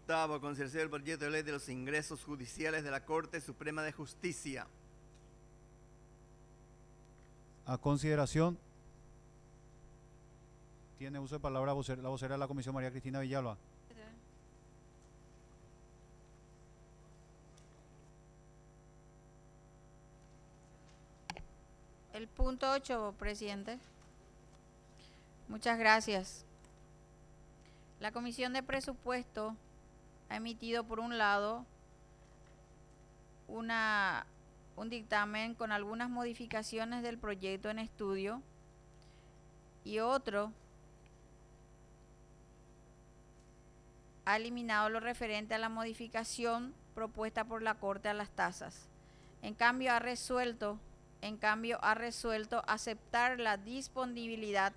Octavo, consideración del proyecto de ley de los ingresos judiciales de la Corte Suprema de Justicia. A consideración. Tiene uso de palabra la vocera de la Comisión, María Cristina Villalba. El punto 8, presidente. Muchas gracias. La Comisión de Presupuesto ha emitido, por un lado, un dictamen con algunas modificaciones del proyecto en estudio y otro ha eliminado lo referente a la modificación propuesta por la Corte a las tasas. En cambio, ha resuelto aceptar la disponibilidad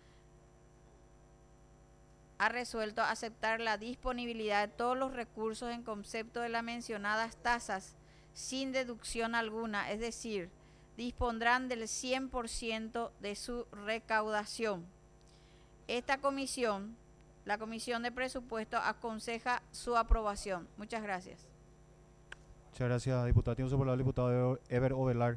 de todos los recursos en concepto de las mencionadas tasas sin deducción alguna, es decir, dispondrán del 100% de su recaudación. Esta comisión, la Comisión de Presupuesto, aconseja su aprobación. Muchas gracias. Muchas gracias, diputada. Tiene uso de palabra el diputado Eber Ovelar.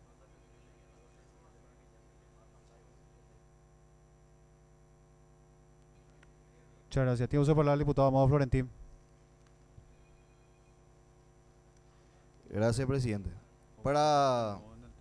Muchas gracias. Tiene uso de palabra el diputado Amado Florentín. Gracias, presidente. Para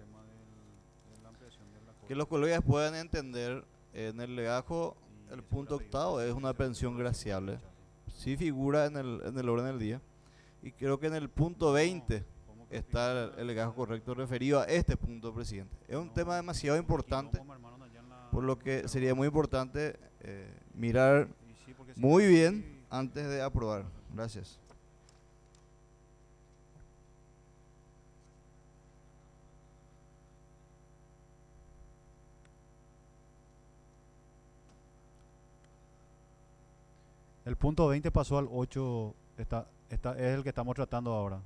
que los colegas puedan entender, en el legajo, el punto octavo es una pensión graciable. Sí figura en el orden del día. Y creo que en el punto 20 está el legajo correcto referido a este punto, presidente. Es un tema demasiado importante, por lo que sería muy importante mirar muy bien antes de aprobar. Gracias. El punto 20 pasó al 8, es el que estamos tratando ahora.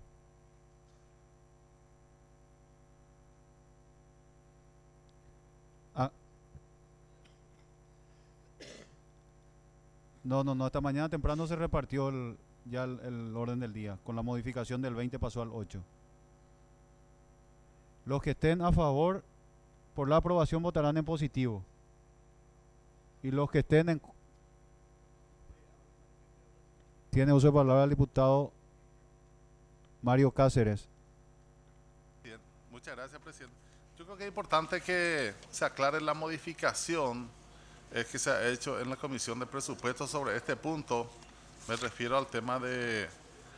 No, esta mañana temprano se repartió ya el orden del día. Con la modificación del 20 pasó al 8. Los que estén a favor por la aprobación votarán en positivo. Y los que estén en... Tiene uso de palabra el diputado Mario Cáceres. Bien, muchas gracias, presidente. Yo creo que es importante que se aclare la modificación que se ha hecho en la Comisión de Presupuestos sobre este punto. Me refiero al tema de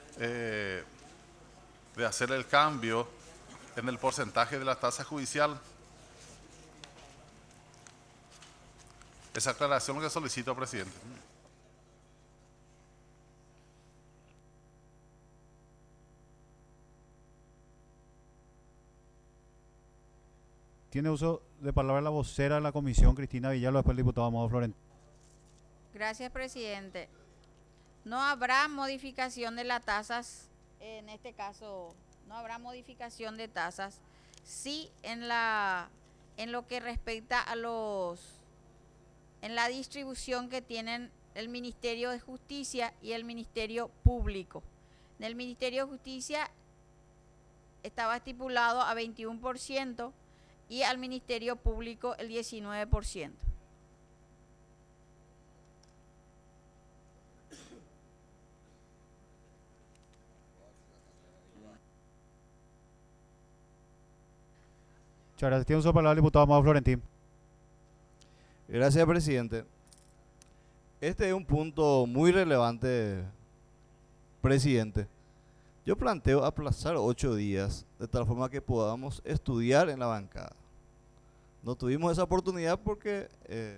hacer el cambio en el porcentaje de la tasa judicial. Esa aclaración que solicito, presidente. Tiene uso de palabra la vocera de la comisión, Cristina Villalba, después el diputado Amado Florentín. Gracias, presidente. No habrá modificación de las tasas, en este caso, no habrá modificación de tasas. Sí, en lo que respecta a en la distribución que tienen el Ministerio de Justicia y el Ministerio Público. En el Ministerio de Justicia estaba estipulado a 21%, y al Ministerio Público el 19%. Muchas gracias. Tiene uso de palabra el diputado Amado Florentín. Gracias, presidente. Este es un punto muy relevante, presidente. Yo planteo aplazar 8 días de tal forma que podamos estudiar en la bancada. No tuvimos esa oportunidad porque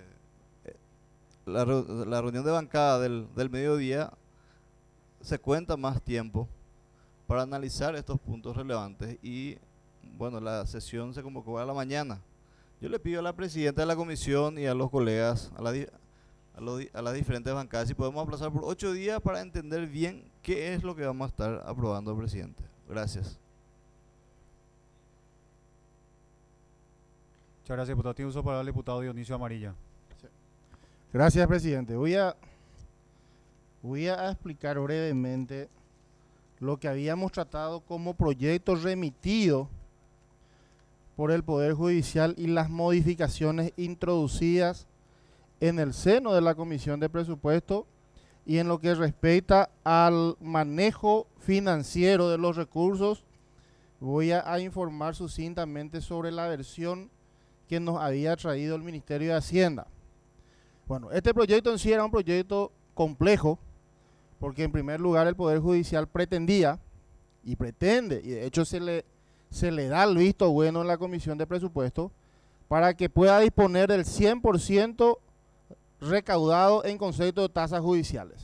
la reunión de bancada del mediodía se cuenta más tiempo para analizar estos puntos relevantes y bueno, la sesión se convocó a la mañana. Yo le pido a la presidenta de la comisión y a los colegas, a las diferentes bancadas, si podemos aplazar por 8 días para entender bien qué es lo que vamos a estar aprobando, presidente. Gracias. Muchas gracias, diputado. Tiene uso para el diputado Dionisio Amarilla. Gracias, presidente. Voy a Voy a explicar brevemente lo que habíamos tratado como proyecto remitido por el Poder Judicial y las modificaciones introducidas en el seno de la Comisión de Presupuesto y en lo que respecta al manejo financiero de los recursos. Voy a informar sucintamente sobre la versión que nos había traído el Ministerio de Hacienda. Bueno, este proyecto en sí era un proyecto complejo, porque en primer lugar el Poder Judicial pretendía y pretende, y de hecho se le da el visto bueno en la Comisión de Presupuesto, para que pueda disponer del 100% recaudado en concepto de tasas judiciales.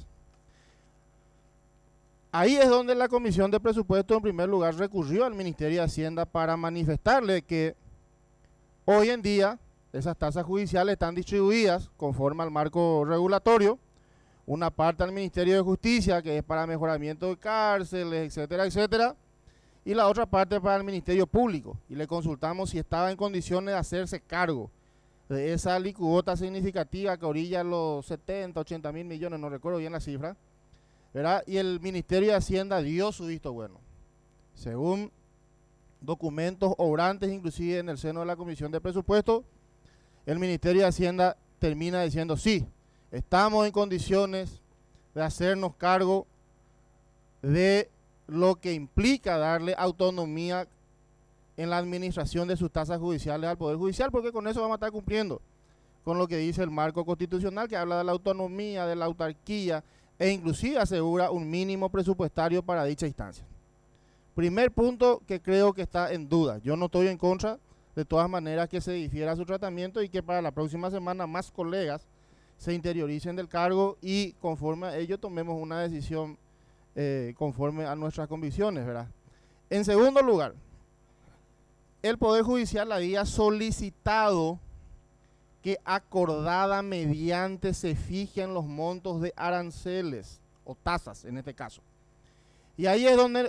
Ahí es donde la Comisión de Presupuesto en primer lugar recurrió al Ministerio de Hacienda para manifestarle que hoy en día esas tasas judiciales están distribuidas conforme al marco regulatorio, una parte al Ministerio de Justicia, que es para mejoramiento de cárceles, etcétera, etcétera, y la otra parte para el Ministerio Público. Y le consultamos si estaba en condiciones de hacerse cargo de esa alícuota significativa que orilla los 70, 80 mil millones, no recuerdo bien la cifra, ¿verdad? Y el Ministerio de Hacienda dio su visto bueno. Según documentos obrantes, inclusive en el seno de la Comisión de Presupuesto, el Ministerio de Hacienda termina diciendo sí, estamos en condiciones de hacernos cargo de lo que implica darle autonomía en la administración de sus tasas judiciales al Poder Judicial, porque con eso vamos a estar cumpliendo con lo que dice el marco constitucional, que habla de la autonomía, de la autarquía, e inclusive asegura un mínimo presupuestario para dicha instancia. Primer punto que creo que está en duda. Yo no estoy en contra, de todas maneras, que se difiera su tratamiento y que para la próxima semana más colegas se interioricen del cargo y conforme a ello tomemos una decisión conforme a nuestras convicciones, ¿verdad? En segundo lugar, el Poder Judicial había solicitado que acordada mediante se fijen los montos de aranceles o tasas en este caso. Y ahí es donde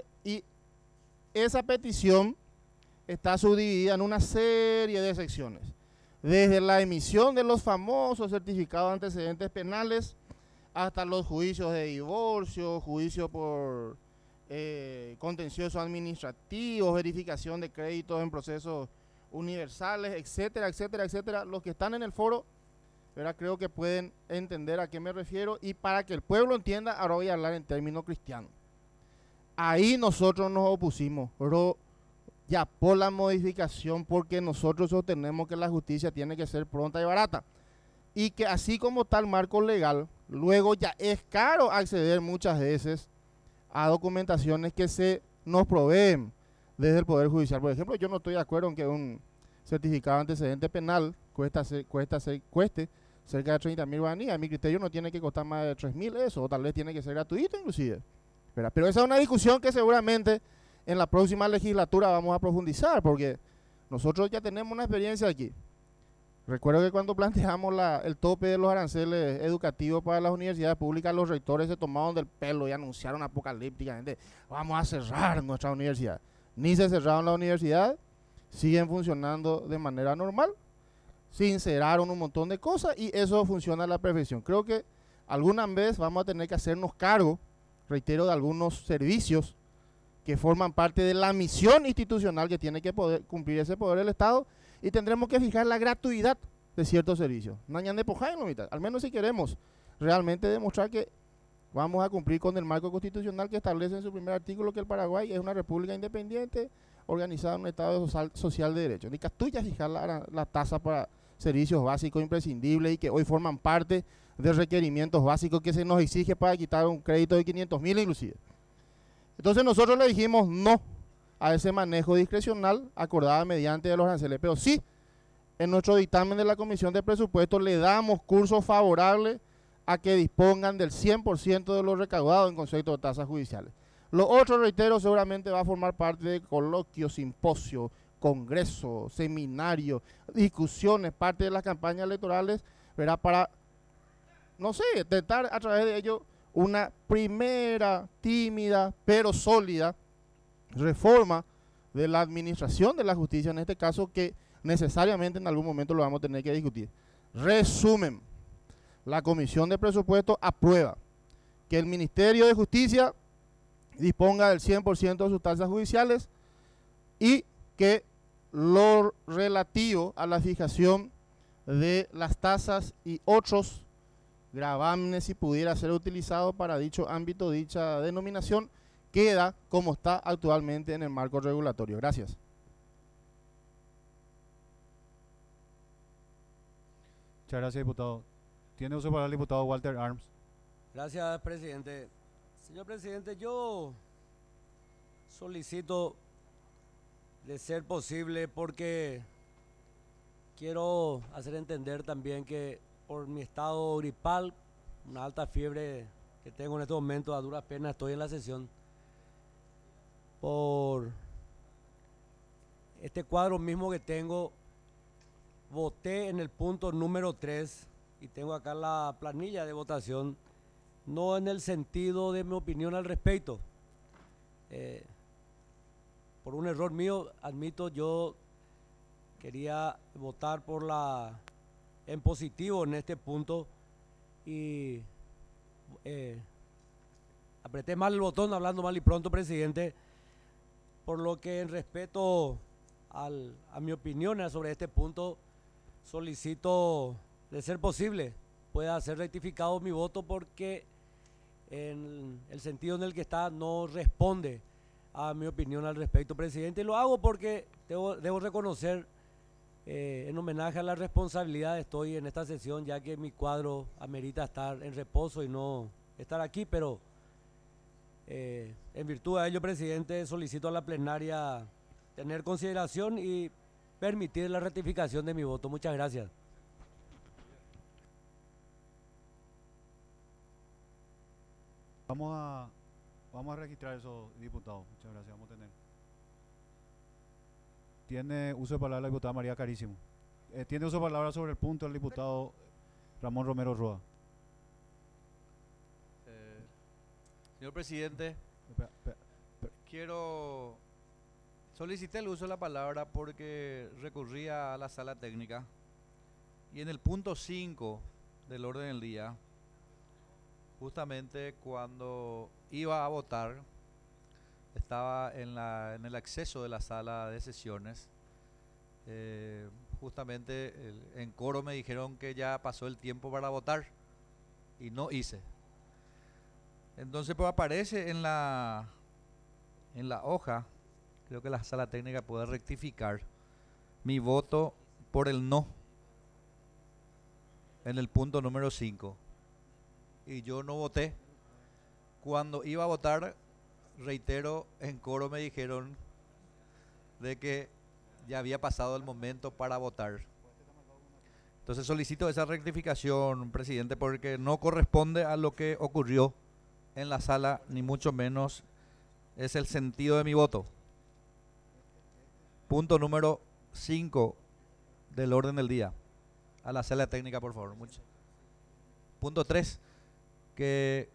esa petición está subdividida en una serie de secciones. Desde la emisión de los famosos certificados de antecedentes penales hasta los juicios de divorcio, juicio por contencioso administrativos, verificación de créditos en procesos universales, etcétera, etcétera, etcétera. Los que están en el foro, ¿verdad? Creo que pueden entender a qué me refiero, y para que el pueblo entienda, ahora voy a hablar en términos cristianos. Ahí nosotros nos opusimos, pero ya por la modificación, porque nosotros sostenemos que la justicia tiene que ser pronta y barata, y que así como tal marco legal, luego ya es caro acceder muchas veces a documentaciones que se nos proveen desde el Poder Judicial. Por ejemplo, yo no estoy de acuerdo en que un certificado de antecedente penal cueste cerca de 30.000 guaraníes. A mi criterio no tiene que costar más de 3.000 eso, o tal vez tiene que ser gratuito inclusive. Pero esa es una discusión que seguramente en la próxima legislatura vamos a profundizar, porque nosotros ya tenemos una experiencia aquí. Recuerdo que cuando planteamos el tope de los aranceles educativos para las universidades públicas, los rectores se tomaron del pelo y anunciaron apocalípticamente: vamos a cerrar nuestra universidad. Ni se cerraron la universidad, siguen funcionando de manera normal, sinceraron un montón de cosas y eso funciona a la perfección. Creo que alguna vez vamos a tener que hacernos cargo, reitero, de algunos servicios que forman parte de la misión institucional que tiene que poder cumplir ese poder del Estado, y tendremos que fijar la gratuidad de ciertos servicios. Al menos si queremos realmente demostrar que vamos a cumplir con el marco constitucional que establece en su primer artículo que el Paraguay es una república independiente organizada en un Estado social de derecho. Ni castuya fijar la tasa para servicios básicos imprescindibles y que hoy forman parte de requerimientos básicos que se nos exige para quitar un crédito de 500.000 inclusive. Entonces nosotros le dijimos no a ese manejo discrecional acordado mediante de los aranceles, pero sí, en nuestro dictamen de la Comisión de Presupuestos le damos curso favorable a que dispongan del 100% de lo recaudado en concepto de tasas judiciales. Lo otro, reitero, seguramente va a formar parte de coloquios, simposios, congresos, seminarios, discusiones, parte de las campañas electorales, ¿verdad? Para, no sé, intentar a través de ello una primera, tímida, pero sólida reforma de la administración de la justicia, en este caso, que necesariamente en algún momento lo vamos a tener que discutir. Resumen, la Comisión de Presupuestos aprueba que el Ministerio de Justicia disponga del 100% de sus tasas judiciales y que lo relativo a la fijación de las tasas y otros gravámenes, si pudiera ser utilizado para dicho ámbito, dicha denominación, queda como está actualmente en el marco regulatorio. Gracias. Muchas gracias, diputado. Tiene uso para el diputado Walter Arms. Gracias, presidente. Señor presidente, yo solicito, de ser posible, porque quiero hacer entender también que por mi estado gripal, una alta fiebre que tengo en este momento, a duras penas estoy en la sesión, por este cuadro mismo que tengo, voté en el punto número 3 y tengo acá la planilla de votación, no en el sentido de mi opinión al respecto. Por un error mío, admito, yo quería votar en positivo en este punto y apreté mal el botón, hablando mal y pronto, presidente, por lo que en respeto a mi opinión sobre este punto, solicito, de ser posible, pueda ser rectificado mi voto, porque en el sentido en el que está no responde a mi opinión al respecto, presidente. Y lo hago porque debo reconocer, en homenaje a la responsabilidad, estoy en esta sesión, ya que mi cuadro amerita estar en reposo y no estar aquí, pero en virtud de ello, presidente, solicito a la plenaria tener consideración y permitir la rectificación de mi voto. Muchas gracias. Vamos a registrar eso, diputado. Muchas gracias. Vamos a tener. Tiene uso de palabra la diputada María Carísimo. Tiene uso de palabra sobre el punto el diputado Ramón Romero Roa. Señor presidente, solicité el uso de la palabra porque recurría a la sala técnica y en el punto 5 del orden del día, justamente cuando iba a votar, estaba en el acceso de la sala de sesiones. Justamente en coro me dijeron que ya pasó el tiempo para votar y no hice. Entonces pues aparece en la hoja, creo que la sala técnica puede rectificar mi voto por el no en el punto número 5. Y yo no voté. Cuando iba a votar, reitero, en coro me dijeron de que ya había pasado el momento para votar. Entonces solicito esa rectificación, presidente, porque no corresponde a lo que ocurrió en la sala, ni mucho menos es el sentido de mi voto. Punto número 5 del orden del día. A la sala técnica, por favor. Punto 3. Que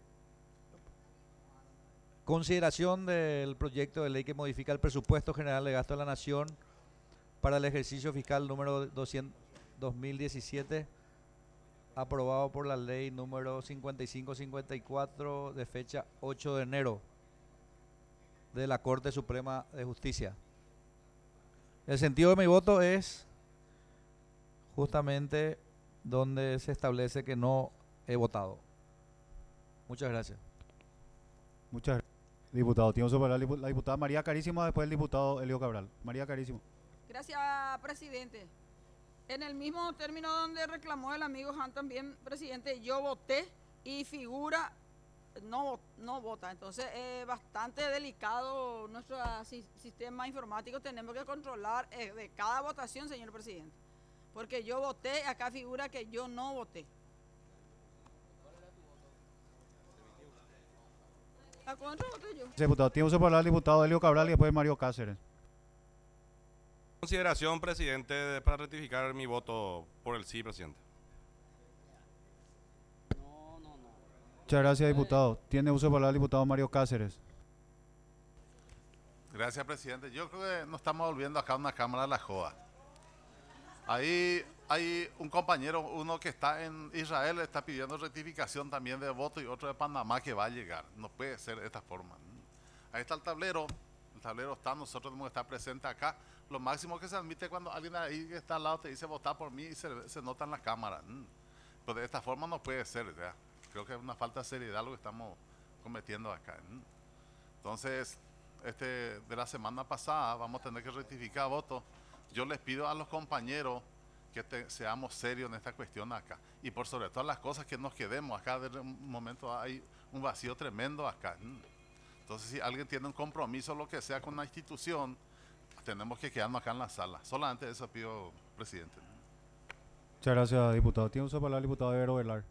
consideración del proyecto de ley que modifica el presupuesto general de gasto de la Nación para el ejercicio fiscal número 2017, aprobado por la ley número 5554 de fecha 8 de enero de la Corte Suprema de Justicia. El sentido de mi voto es justamente donde se establece que no he votado. Muchas gracias. Muchas gracias, diputado. Tiene uso para la diputada María Carísimo, después el diputado Elio Cabral. María Carísimo. Gracias, presidente. En el mismo término donde reclamó el amigo Han también, presidente, yo voté y figura no vota. Entonces es bastante delicado nuestro sistema informático. Tenemos que controlar de cada votación, señor presidente. Porque yo voté, acá figura que yo no voté. ¿A cuánto voté yo? Diputado, tiene uso para el diputado Elio Cabral y después Mario Cáceres. Consideración, presidente, para rectificar mi voto por el sí, presidente. Muchas gracias, diputado. Tiene uso para el diputado Mario Cáceres. Gracias, presidente. Yo creo que nos estamos volviendo acá a una cámara de la joda. Ahí hay un compañero, uno que está en Israel, está pidiendo rectificación también de voto y otro de Panamá que va a llegar. No puede ser de esta forma. Ahí está el tablero está, nosotros tenemos que estar presentes acá. Lo máximo que se admite cuando alguien ahí que está al lado te dice votar por mí y se nota en la cámara. Pero de esta forma no puede ser, ¿ya? Creo que es una falta de seriedad lo que estamos cometiendo acá. Entonces, de la semana pasada vamos a tener que rectificar votos. Yo les pido a los compañeros que seamos serios en esta cuestión acá. Y por sobre todas las cosas que nos quedemos acá, de un momento hay un vacío tremendo acá. Entonces, si alguien tiene un compromiso, lo que sea, con la institución, tenemos que quedarnos acá en la sala. Solamente eso pido, presidente. Muchas gracias, diputado. Tiene uso de palabra el diputado Ebero Velar.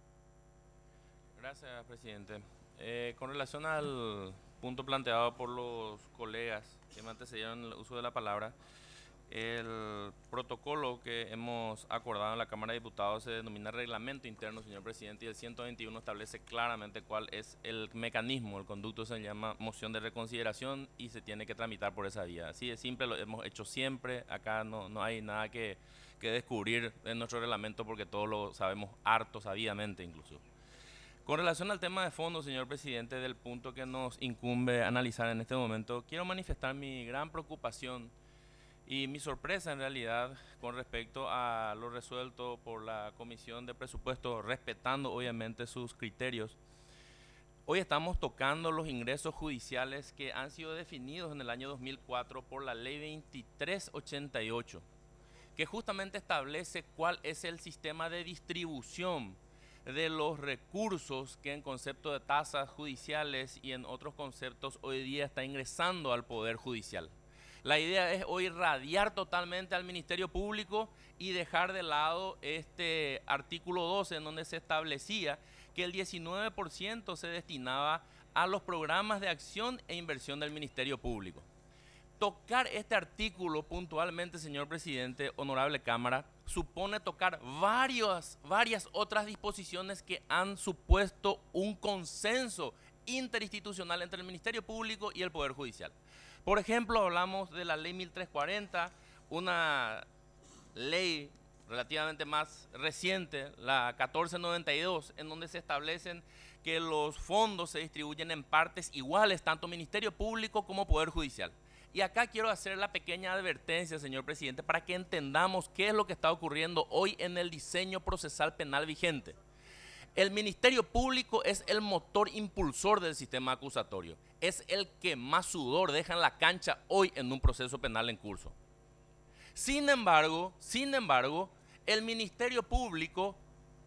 Gracias, presidente. Con relación al punto planteado por los colegas que me antecedieron el uso de la palabra, el protocolo que hemos acordado en la Cámara de Diputados se denomina reglamento interno, señor presidente, y el 121 establece claramente cuál es el mecanismo. El conducto se llama moción de reconsideración y se tiene que tramitar por esa vía. Así de simple, lo hemos hecho siempre. Acá no hay nada que descubrir en nuestro reglamento porque todos lo sabemos harto, sabidamente incluso. Con relación al tema de fondo, señor presidente, del punto que nos incumbe analizar en este momento, quiero manifestar mi gran preocupación y mi sorpresa en realidad con respecto a lo resuelto por la Comisión de Presupuestos, respetando obviamente sus criterios. Hoy estamos tocando los ingresos judiciales que han sido definidos en el año 2004 por la Ley 2388, que justamente establece cuál es el sistema de distribución de los recursos que en concepto de tasas judiciales y en otros conceptos hoy día está ingresando al Poder Judicial. La idea es hoy radiar totalmente al Ministerio Público y dejar de lado este artículo 12 en donde se establecía que el 19% se destinaba a los programas de acción e inversión del Ministerio Público. Tocar este artículo puntualmente, señor presidente, honorable Cámara, supone tocar varias otras disposiciones que han supuesto un consenso interinstitucional entre el Ministerio Público y el Poder Judicial. Por ejemplo, hablamos de la Ley 1340, una ley relativamente más reciente, la 1492, en donde se establecen que los fondos se distribuyen en partes iguales, tanto Ministerio Público como Poder Judicial. Y acá quiero hacer la pequeña advertencia, señor presidente, para que entendamos qué es lo que está ocurriendo hoy en el diseño procesal penal vigente. El Ministerio Público es el motor impulsor del sistema acusatorio. Es el que más sudor deja en la cancha hoy en un proceso penal en curso. Sin embargo, el Ministerio Público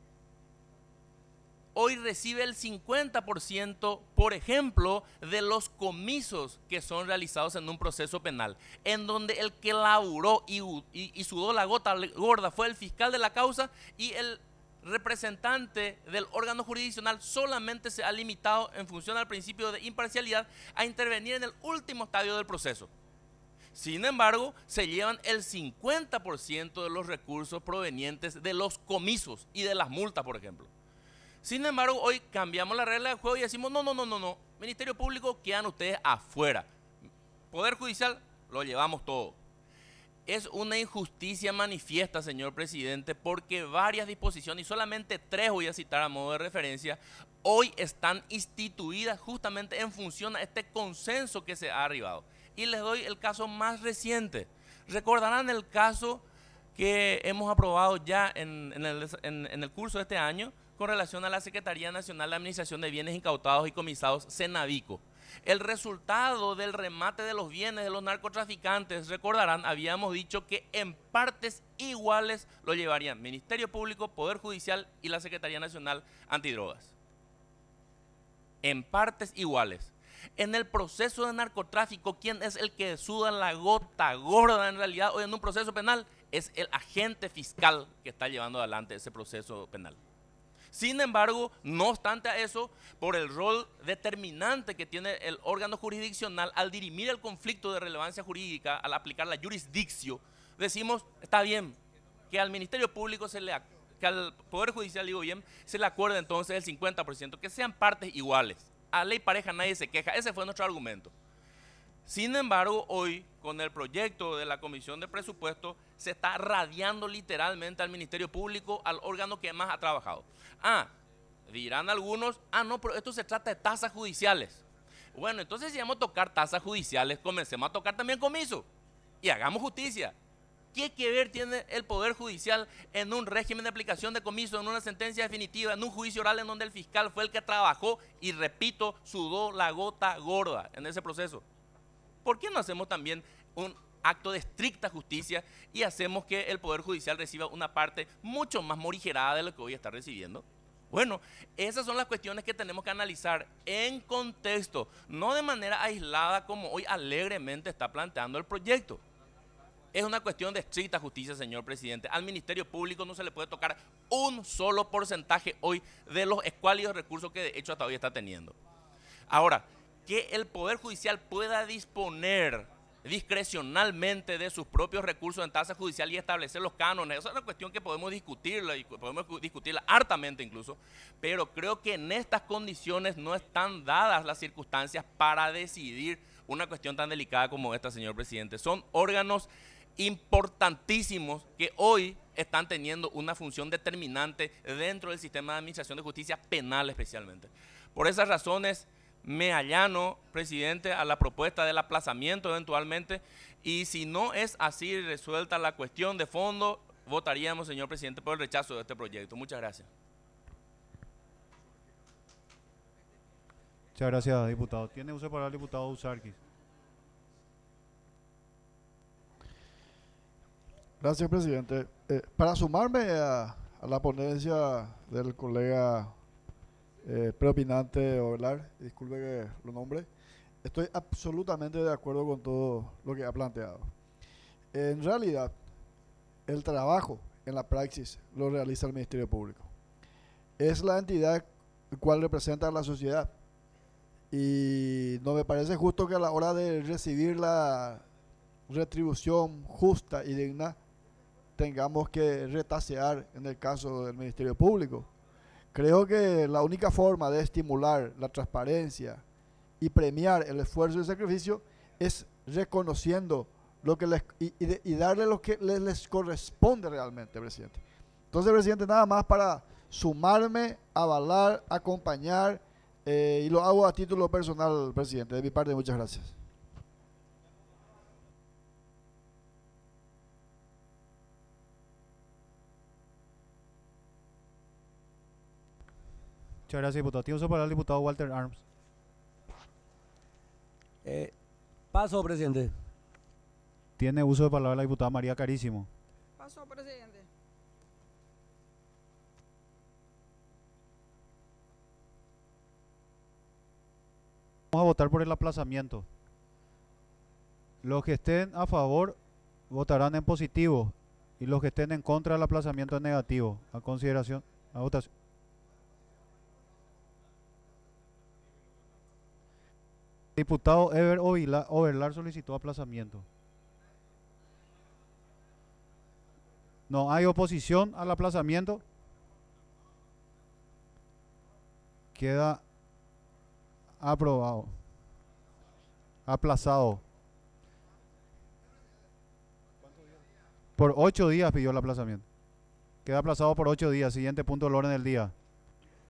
hoy recibe el 50%, por ejemplo, de los comisos que son realizados en un proceso penal, en donde el que laburó y sudó la gota gorda fue el fiscal de la causa y el representante del órgano jurisdiccional solamente se ha limitado, en función al principio de imparcialidad, a intervenir en el último estadio del proceso. Sin embargo, se llevan el 50% de los recursos provenientes de los comisos y de las multas, por ejemplo. Sin embargo, hoy cambiamos la regla del juego y decimos, no, Ministerio Público, quedan ustedes afuera. Poder Judicial, lo llevamos todo. Es una injusticia manifiesta, señor presidente, porque varias disposiciones, y solamente 3 voy a citar a modo de referencia, hoy están instituidas justamente en función a este consenso que se ha arribado. Y les doy el caso más reciente. Recordarán el caso que hemos aprobado ya en el curso de este año con relación a la Secretaría Nacional de Administración de Bienes Incautados y Comisados, Senavico. El resultado del remate de los bienes de los narcotraficantes, recordarán, habíamos dicho que en partes iguales lo llevarían Ministerio Público, Poder Judicial y la Secretaría Nacional Antidrogas. En partes iguales. En el proceso de narcotráfico, ¿quién es el que suda la gota gorda en realidad hoy en un proceso penal? Es el agente fiscal que está llevando adelante ese proceso penal. Sin embargo, no obstante a eso, por el rol determinante que tiene el órgano jurisdiccional al dirimir el conflicto de relevancia jurídica, al aplicar la jurisdicción, decimos, está bien, que al Ministerio Público que al Poder Judicial, digo bien, se le acuerde entonces el 50%, que sean partes iguales. A ley pareja nadie se queja, ese fue nuestro argumento. Sin embargo, hoy, con el proyecto de la Comisión de Presupuestos, se está radiando literalmente al Ministerio Público, al órgano que más ha trabajado. Dirán algunos, no, pero esto se trata de tasas judiciales. Bueno, entonces si vamos a tocar tasas judiciales, comencemos a tocar también comiso y hagamos justicia. ¿Qué que ver tiene el Poder Judicial en un régimen de aplicación de comiso, en una sentencia definitiva, en un juicio oral en donde el fiscal fue el que trabajó y, repito, sudó la gota gorda en ese proceso? ¿Por qué no hacemos también un acto de estricta justicia y hacemos que el Poder Judicial reciba una parte mucho más morigerada de lo que hoy está recibiendo? Bueno, esas son las cuestiones que tenemos que analizar en contexto, no de manera aislada como hoy alegremente está planteando el proyecto. Es una cuestión de estricta justicia, señor presidente. Al Ministerio Público no se le puede tocar un solo porcentaje hoy de los escuálidos recursos que de hecho hasta hoy está teniendo. Ahora, que el Poder Judicial pueda disponer discrecionalmente de sus propios recursos en tasa judicial y establecer los cánones, esa es una cuestión que podemos discutirla y podemos discutirla hartamente incluso, pero creo que en estas condiciones no están dadas las circunstancias para decidir una cuestión tan delicada como esta, señor presidente. Son órganos importantísimos que hoy están teniendo una función determinante dentro del sistema de administración de justicia penal especialmente. Por esas razones me allano, presidente, a la propuesta del aplazamiento eventualmente, y si no es así resuelta la cuestión de fondo, votaríamos, señor presidente, por el rechazo de este proyecto. Muchas gracias. Muchas gracias, diputado. Tiene uso para el diputado Usarquis. Gracias, presidente. Para sumarme a la ponencia del colega preopinante Ovelar, disculpe que lo nombre, estoy absolutamente de acuerdo con todo lo que ha planteado. En realidad, el trabajo en la praxis lo realiza el Ministerio Público. Es la entidad cual representa a la sociedad. Y no me parece justo que a la hora de recibir la retribución justa y digna tengamos que retasear en el caso del Ministerio Público. Creo que la única forma de estimular la transparencia y premiar el esfuerzo y el sacrificio es reconociendo lo que y darle lo que les corresponde realmente, presidente. Entonces, presidente, nada más para sumarme, avalar, acompañar, y lo hago a título personal, presidente. De mi parte, muchas gracias. Muchas gracias, diputado. Tiene uso para el diputado Walter Arms. Paso, presidente. Tiene uso de palabra la diputada María Carísimo. Paso, presidente. Vamos a votar por el aplazamiento. Los que estén a favor votarán en positivo y los que estén en contra del aplazamiento en negativo. A consideración, a votación. Diputado Ever Ovelar solicitó aplazamiento. No hay oposición al aplazamiento. Queda aprobado. Aplazado. Por 8 días pidió el aplazamiento. Queda aplazado por 8 días. Siguiente punto del orden del día.